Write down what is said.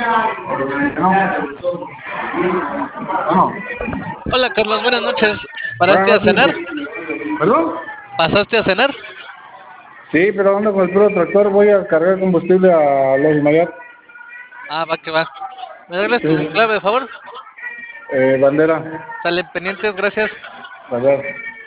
No. Hola Carlos, buenas noches. ¿Paraste a Buenas cenar? noches. ¿Perdón? ¿Pasaste a cenar? Sí, pero ando con el puro tractor. Voy a cargar combustible a los Mayat. Ah, va que va. ¿Me das tu Sí. clave, de favor? Bandera. Sale pendientes, gracias. Bandera.